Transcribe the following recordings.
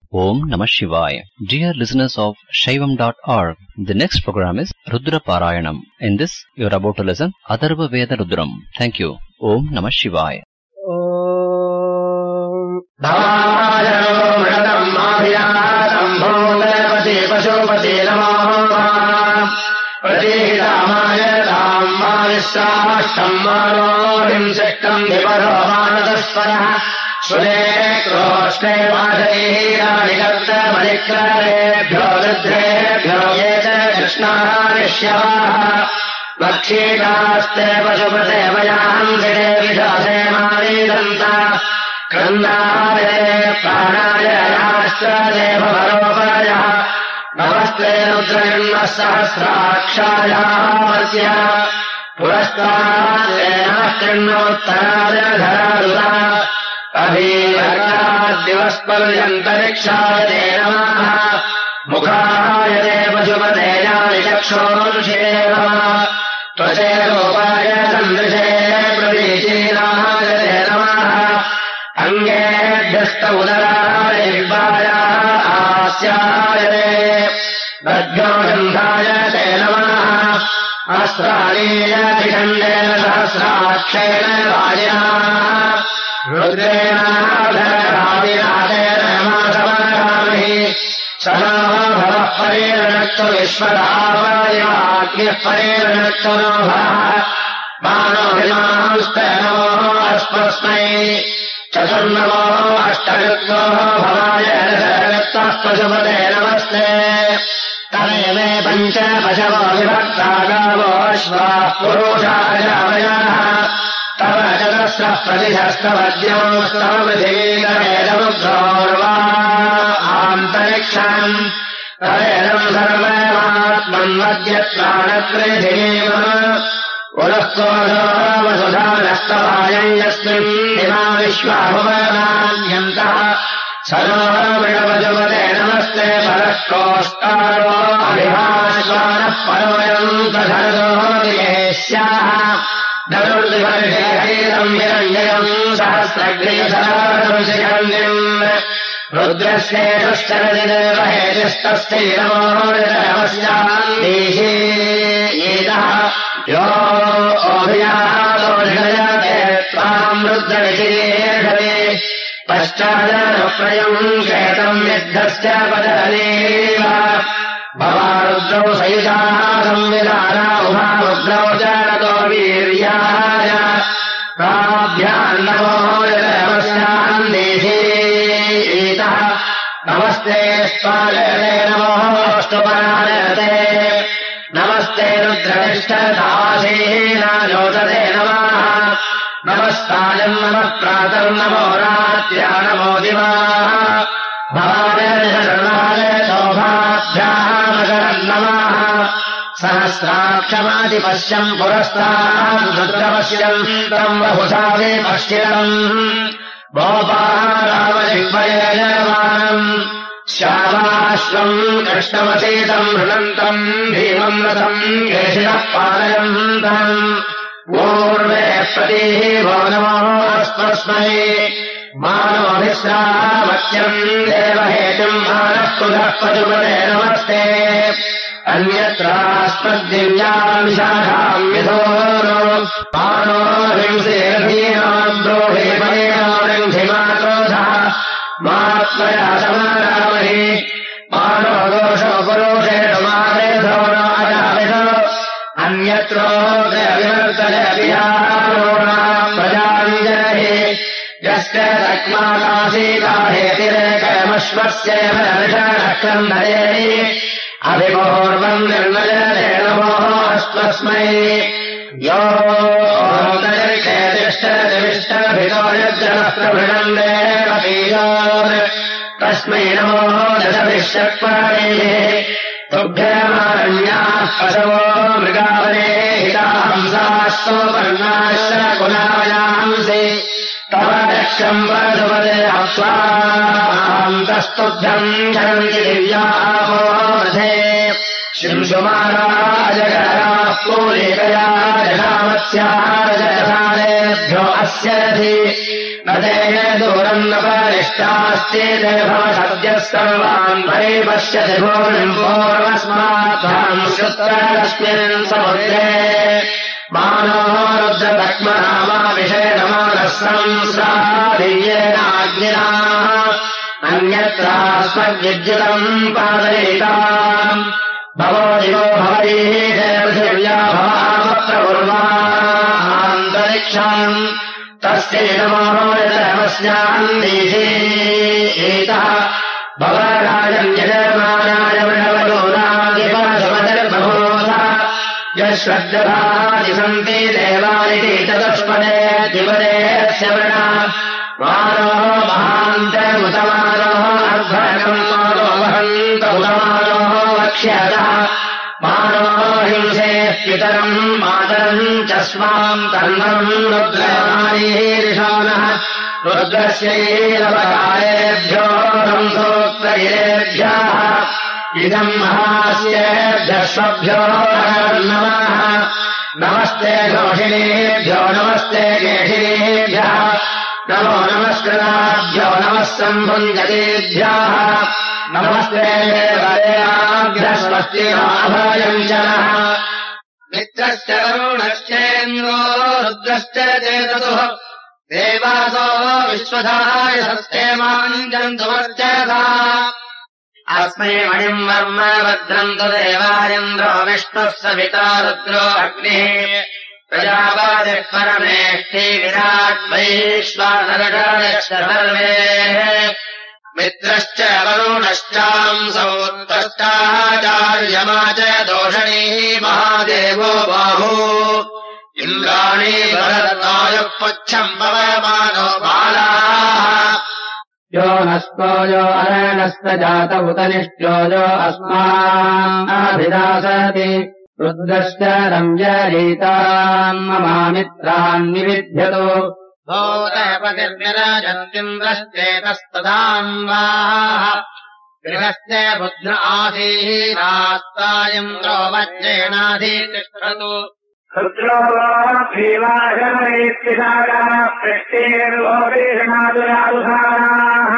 Om Namah Shivaya. Dear listeners of Shaivam.org, the next program is Rudra Parayanam. In this, you are about to listen Atharva Veda Rudram. Thank you. Om Namah Shivaya. सुरे क्रोष्णे वाधैराणिकर्तमधिक्रारेभ्यो रुद्रेभ्यो ये च कृष्णानिष्यवाः वक्षीकास्ते पशुपते वयांसिते विषासे मारीदन्ता क्रन्दारे प्राणाय याश्च देववरोपरयः नमस्ते रुद्रयन्नः सहस्राक्षायामर्त्य पुरस्तादेनः कृण्णोत्तरादधरारुला अभीरकाद्दिवस्पर्यन्तरिक्षाय नमः मुखाय पशुपतेयानि चक्षोरुषे नमः त्वचेरोपाय सन्दृशे प्रतीचीनाय नमः अङ्गेभ्यस्त उदराय विद्वायाः आस्याय बद्धोगन्धाय ते नमः अस्त्राणीयधिखण्डेन सहस्राक्षेण वाजिनः रुद्रेणाधरादिनादेन मासमरामहि सदा भवः परेरणक्तो विश्वदावादिवाग्निः परेरणक्तो नो भवः मानोभिमांस्ते नमो अस्मस्मै चतुर्नमो अष्टयुक्तो भवाय रक्तः पशुपते नमस्ते तमे मे पञ्च पशवो विभक्ता गावो अश्वाः पुरुषाः जावयाः तव चतस्रः प्रतिशस्तवद्योस्तव पृथिवीकरेदमुद्रोर्वा आन्तरिक्षम् तदेदम् सर्वमात्मन्वद्यत्राणपृथिवीम पुरःकोशो वसुधानस्तवायम् यस्मिन् इमा विश्वाहुवनान्यन्तः सरोवृणपशुपते नमस्ते परः कोष्ठारो अभिभाश्वानः परोयन्तधरदो दियेष्याः धनुर्दिवर्षेहैरम् हिरण्ययम् सहस्रग्निसरादंशिखण्डिम् रुद्रस्येतुश्चरदिदेवहेतस्तस्यैरमोदरमस्यान्दीशे येतः यो अभियातो निषयते त्वाम् रुद्रविशिरेषते पश्चादनुप्रयम् श्वेतम् युद्धस्य पदहनेव भवारुद्रौ सयुजाः संविधाना उभारुद्रौ जानतो वीर्याय ताभ्याम् नमो नमस्यान्देशेतः नमस्ते स्वागते नमोऽस्तुपरायते नमस्ते रुद्रनिष्ठदासेन ज्योतते नमः नमस्तायम् नमः प्रातर्नमो रात्र्या नमो दिवाः भवाय शरणाय शोभाभ्याम् नमः सहस्राक्षमादिपश्यम् पुरस्तात् रुद्रपश्यम् तम् बहुधा विपश्यम् भोपारामजिह्वयजमानम् श्यामाश्वम् कृष्णमसीतम् हृणन्तम् भीमम् रथम् केशिनः पालयन्तम् पूर्वे प्रतीः भो नमो अस्मस्मै मानोभिश्रावत्यम् देवहेतुम् मानः पुनः पशुपते नमस्ते अन्यत्रास्मद्दिव्याम् शाखाम् विधोरो मानोभिंसेरधीनाम् ब्रोहे परेणारङ्घिमाक्रोधः मात्मया समारामहि मानो दोषो पुरुषेषु मारेधो राजाविधो अन्यत्रोऽविवर्तयविहारोणाम् प्रजाञ्जहि यस्य रक्माकाशीकाहेतिरेकमश्वस्यैव ऋषणक्रन्दये अभिपूर्वम् निर्मजते नमो अस्मस्मै यो तिष्ठतिष्ठभितो यज्जनः प्रभृणम् देवतीयोर् तस्मै नमो दशभिषक्पाणेः तुभ्यमारण्याः पशवो मृगावने हितांसाश्वपर्णाश्च कुलायान्सि तव दक्षम् पशुपते अप्स्वान्तस्तुभ्यम् झरन्ति दिव्यापो वृधे शिंशुमाराजगराः पूलिकया जनामत्स्याः जयसारेभ्यो अस्य रथि न ते दूरम् न परिष्टाश्चेते भवसद्यः सर्वान् परिपश्यति भूमिम् पूर्वस्मात्ताम् श्रुत्रस्मिन् समुद्रे मानो रुद्रभक्मनामाभिषेण मानः संस्रादीयेनाग्निना अन्यत्रास्मद्विद्युतम् पादयिताम् भवो दिवो भवैः पृथिव्या भवामप्रकुर्वान्तरिक्षाम् तस्यै नमो यतमस्यान्निधीतः भवराजम् यजमानाय वृणवयोनादिपशुमतिर्बभूतः यश्रद्दधाति सन्ति देवानिति चतुष्पदे द्विपदे श्रवणा मानो महान्तमुतमानोः अर्धनम् मानो वहन्त उतमानोः वक्ष्यतः मानो हिंसे पितरम् मातरम् च स्वाम् तन्वम् रुद्रमानीर्षानः रुद्रस्यैरवकारेभ्यो रंसोक्तगिरेभ्यः इदम् महास्येभ्यश्वभ्यो नमः नमस्ते घोषिणीभ्यो नमस्ते केशिनीभ्यः नमो नमस्कृताभ्यो नमः सम्भुञ्जतेभ्यः नमस्ते देवदेवाभ्यस्वस्तिराभयम् च नः मित्रश्च वरुणश्चेन्द्रो रुद्रश्च चेतसुः देवासो विश्वधाय सस्तेमाञ्जन्तुमर्चसा अस्मै मणिम् वर्म भद्रन्तु देवायन्द्रो विष्णुः सविता रुद्रो अग्निः प्रजापतिः परमेष्टि विराट् वैश्वानरश्च सर्वे मित्रश्च वरुणश्चांसौ त्वष्टाचार्यमा च दोषणीः महादेवो बाहू इन्द्राणी भरतायुः पुच्छम् पवमानो बालाः यो नस्तो यो अरणस्त जात उतनिष्ठो यो अस्माभिदासति रुद्रश्च रम्यरीताम् ममामित्रान् निविध्यतो भूतपतिर्निरजन्तिन्द्रश्चेतस्तदाम्बाः गृहस्य बुद्ध आसीनास्तायन्द्रो वज्रेणाधितिष्ठतु रुद्रो भीवाशमैत्तिसारः पृष्टेर्वोदेशनादुरादुधाराः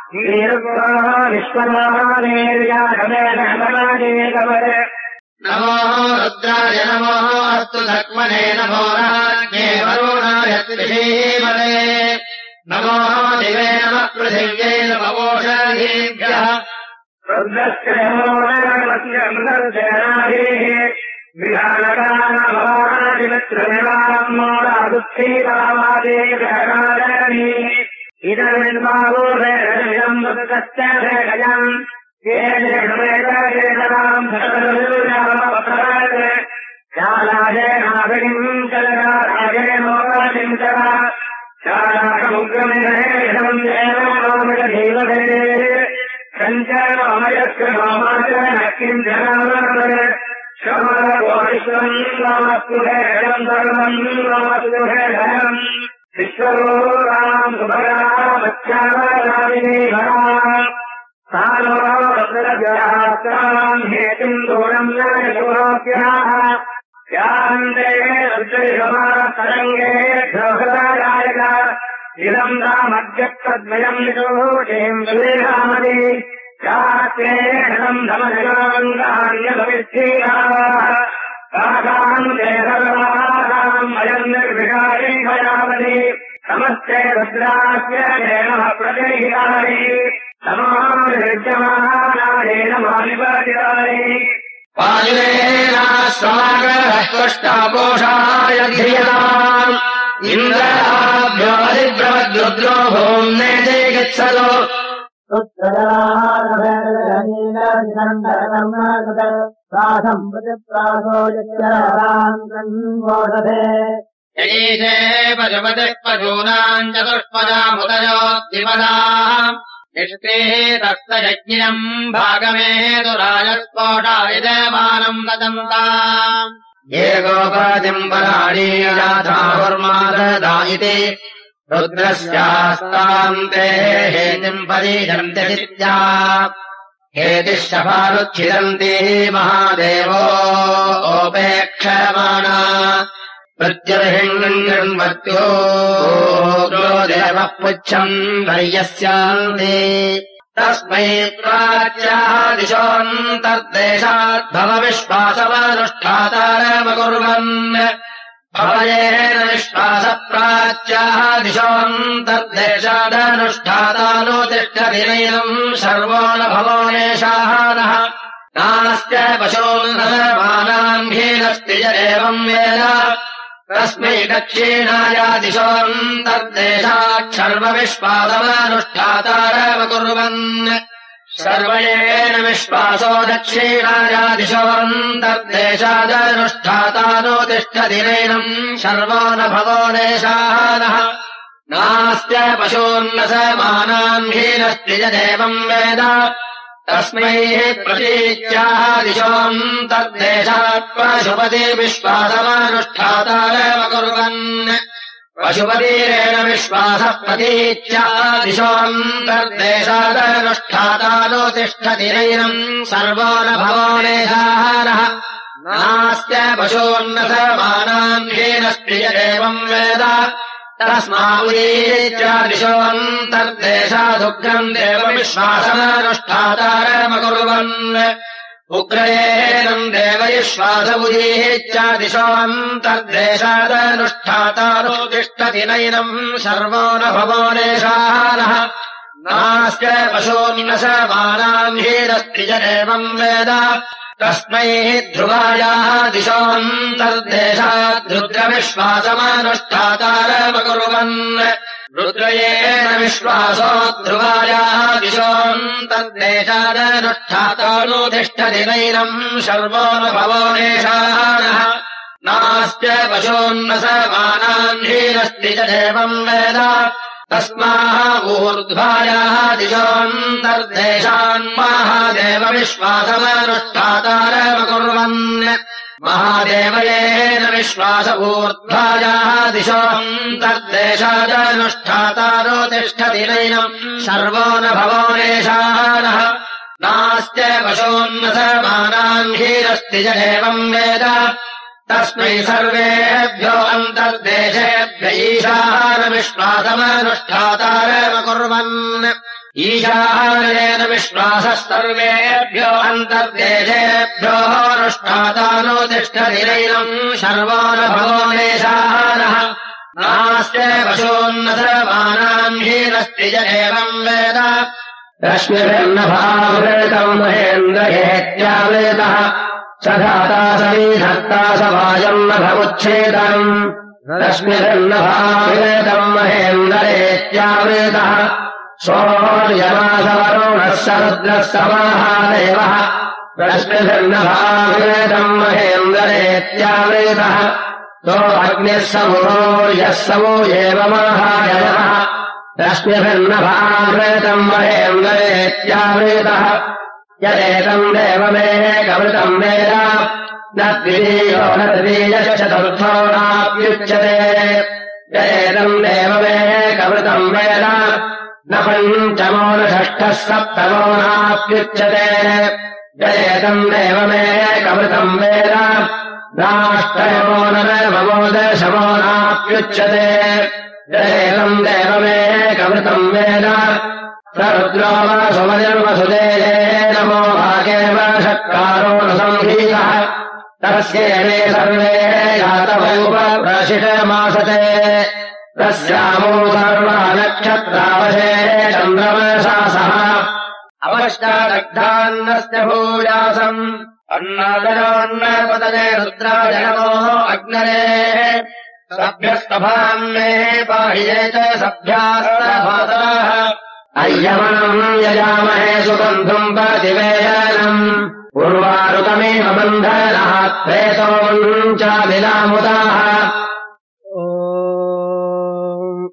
विश्वमानेर्यागमेकवरे नमो रुद्राय नमो अस्तु धक्मने नमो राज्ञे वरुणाय त्रिषीमले नमो दिवे नमः पृथिव्यै नमोषधीभ्यः रुद्रस्य नमो नरमस्येनाभिः विधानकामवादिमित्रनिवामोरादुःखीतावादेशकारणि इदमिन्मावोरेणमिदम् वदतश्च भेषजम् येषमेतकेतराम् सकलविरुजामपराज शालाजेनाभिम् चलराजेनोपाचिन्तः शालाकमुग्रमिरहेषम् देवमामिषधीवधे सञ्चरणमयस्कृमाचरण किञ्चनामर शमरगोविश्वम् नामस्तु हेषम् सर्वम् नामस्तु हेषम् विश्वरो राम सुभरामच्छामरामिनीभराम् सानोरव्रजयात्राम् हेतुम् दूरम् न यशोऽप्यः यान्ते रुद्रशमारतरङ्गे द्रोहदायक इदम् रामद्यक्तद्वयम् विदोषेम् विलेहामति यात्रेषम् धमजगाङ्गान्यभविष्ठीराः काकाम् ते सर्वासाम् अयम् निर्विकारि भयावति समस्ते रुद्रास्य धेनः प्रतिहितानि समानिर्जमानानेन मानिपातितानि वायुरेणाश्वाग्रहस्पष्टापोषाय धियताम् इन्द्राभ्यो अधिब्रवद्रुद्रो भूम्ने चिकित्सतो यैषे पशुपतिः पशूनाम् चतुष्पदामुदयो द्विपदाम् निष्क्रिः तस्तयज्ञम् भागमेतुराजस्फोटाय देवानम् वदन्ताम् ये गोपातिम् पराणीयाथाहुर्माददा इति रुद्रस्यास्तान्ते हेतिम् परीषन्त्यदित्या हेतिः शफारुच्छिदन्ति महादेवो ओपेक्षमाणा प्रत्यर्हिण्यन्वत्यो देवः पुच्छम् वर्यस्यान्ते तस्मै प्राच्याः दिशोऽन्तर्देशाद्भव विश्वासमनुष्ठातारमकुर्वन् भवयेन विश्वासप्राच्याः दिशोऽन्तर्देशादनुष्ठातानो तिष्ठति नैनम् सर्वो न भवो नेषाः नः नास्त्य पशोन्नमानाम् हीनस्ति य एवम् वेद तस्मै दक्षिणाया दिशोऽन्तर्देशात् सर्वविश्वासमनुष्ठातारमकुर्वन् सर्वयेन विश्वासो दक्षिणाया दिशोऽन्तर्देशादनुष्ठातानो तिष्ठति नैनम् सर्वो न भवो नेषाः नः नास्त्य पशून्न समानाम् हीनस्ति यदेवम् वेद तस्मै प्रतीच्याः दिशोऽन्तर्देशात् पशुपति विश्वासमनुष्ठातारमकुर्वन् पशुपतिरेण विश्वासः प्रतीच्या दिशोऽन्तर्देशादनुष्ठातानो तिष्ठति नैनम् सर्वो न भवो नेषाः नः नास्त्य पशून्न समानाम् हीनस्ति यदेवम् वेद तस्मादीत्या दिशोऽन्तर्देशादुग्रम् देवविश्वासमनुष्ठातारमकुर्वन् उग्रयेनम् देवविश्वासमुदीत्या दिशोऽन्तर्देशादनुष्ठातानो तिष्ठति नैनम् सर्वो न भवो नेषाः नः नास्त्य पशून्न समानाम् हीनस्ति यदेवम् वेद तस्मै ध्रुवायाः दिशोऽन्तर्देशात् रुद्रविश्वासमनुष्ठातारमकुर्वन् रुद्रयेन विश्वासो ध्रुवायाः दिशोऽन्तर्देशादनुष्ठातानो तिष्ठति नैनम् सर्वो न भवो नेषाः नः नास्त्य पशून्न समानाम् हीनस्ति यदेवम् वेद तस्माः ऊर्ध्वायाः दिशोऽन्तर्देशान् महादेवविश्वासमनुष्ठातारमकुर्वन् महादेवयेन विश्वास ऊर्ध्वायाः दिशोऽन्तर्देशादनुष्ठातानो तिष्ठति नैनम् सर्वो न भवो नेषाः नः नास्त्य पशून्न समानाम् हीनस्ति यदेवम् वेद तस्मै सर्वेभ्यो अन्तर्देशेभ्य ईशानविश्वासमनुष्ठातारमकुर्वन् ईशानेन विश्वासः सर्वेभ्यो अन्तर्देशेभ्यो अनुष्ठातानो तिष्ठति नैनम् सर्वो न भवो नेषाः नः नास्त्य पशून्न समानाम् हीनस्ति यदेवम् वेद रश्मिभिर्नभावृतम् महेन्द्रहेत्यावृतः स धाता स विधर्ता स वायम् न भवुच्छेदम् रश्मिभिर्नभावृतम् महेन्द्रेत्यावृतः सोऽर्यमासवरुणः स रुद्रः स महादेवः रश्मिभिर्नभावृतम् महेन्द्रेत्यावृतः सो अग्निः समूर्यः समो एव महादेवः रश्मिभिर्नभावृतम् महेन्द्रेत्यावृतः यदेतम् देवमेकमृतम् वेद न द्वितीयो न तृतीयश्च चतुर्थो नाप्युच्यते यदेतम् देवमेकमृतम् वेद न पञ्चमो न षष्ठः सप्तमो नाप्युच्यते यदेतम् देवमेकमृतम् वेद नाष्टमो न नवमो दशमो नाप्युच्यते यदेतम् देवमेकमृतम् वेद रुद्रो वसुमतिर्वसुदेवे नमो भागेव षट्कारो न संहीतः तस्येवे सर्वे यातवोपप्रशिषमासते तस्यामो सर्वा नक्षत्रावशे चन्द्रमसा सह अपश्चादग्धान्नस्य भूयासम् अन्नादयोन्नपतये रुद्राय नमो अग्नरे सभ्यस्तभान्मे पाह्ये च सभ्यास्तभातरः अय्यमनम् यजामहे सुगन्धुम् प्रतिवेदनम् उर्वारुकमेव बन्धनात् प्रेतोम् च विलामुदाः